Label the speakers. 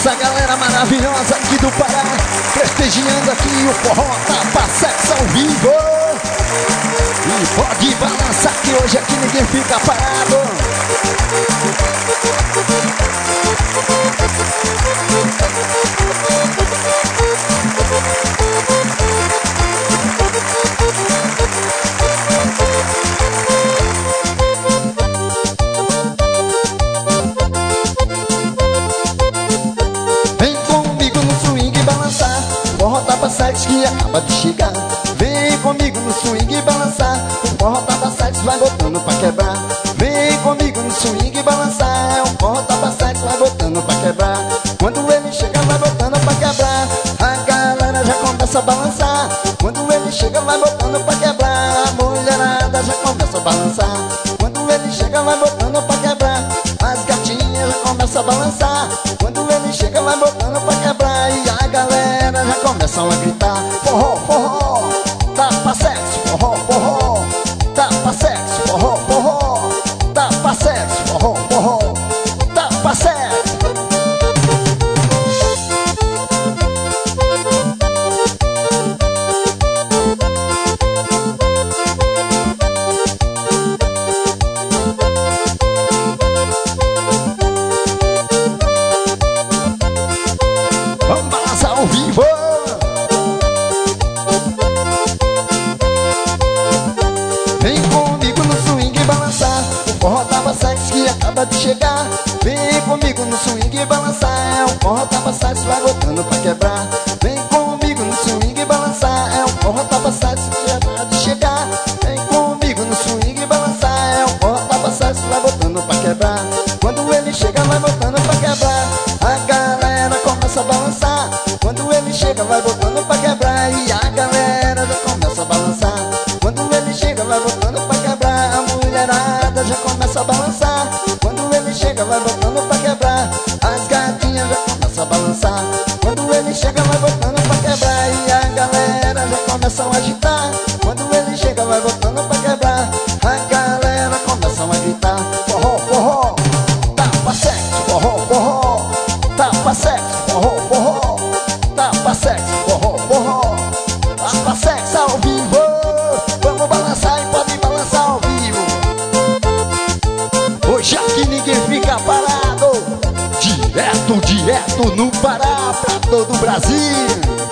Speaker 1: essa galera maravilhosa aqui do Pará, prestigiando aqui o forró Tapa Sexo ao vivo. E pode balançar que hoje aqui ninguém fica parado. Vem comigo no swing balançar, o forró Tapa Sexo que acaba de chegar. Vem comigo no swing balançar, o forró Tapa Sexo vai botando pra quebrar. Vem comigo no swing balançar, o forró Tapa Sexo vai botando pra quebrar. Quando ele chega vai botando pra quebrar, a galera já começa a balançar. Quando ele chega vai botando pra quebrar, a mulherada já começa a balançar. Quando ele chega vai botando pra quebrar, as gatinhas já começam a balançar. Quando ele chega vai botando pra quebrar, e a galera já começam a gritar: forró, forró, Tapa Sexo, forró, forró, Tapa Sexo, forró, forró, Tapa Sexo, forró, forró, Tapa Sexo. Vamos balançar ao vivo. Vem comigo no swing balançar, o forró Tapa Sexo que acaba de chegar. Vem comigo no swing balançar, o forró Tapa Sexo vai botando pra quebrar. Vem comigo no swing balançar, é o forró Tapa Sexo que acaba de chegar. Vem comigo no swing balançar, é o forró Tapa Sexo vai botando pra quebrar. Quando ele chega vai botando pra quebrar, a galera começa a balançar. Quando ele chega vai botando pra quebrar, e a galera já começa a balançar. Quando ele chega vai botando pra quebrar, a mulherada já começa a balançar. Quando ele chega vai botando pra quebrar, as gatinhas já começam a balançar. Quando ele chega vai botando pra quebrar, e a galera já começam a agitar. Quando ele chega vai botando pra quebrar, a galera começam a gritar: forró, forró, Tapa Sexo, forró, forró, Tapa Sexo, forró, forró, Tapa Sexo, forró, forró, Tapa Sexo ao vivo. Vamos balançar e pode balançar ao vivo. Hoje aqui ninguém fica parado. Direto no Pará, pra todo o Brasil.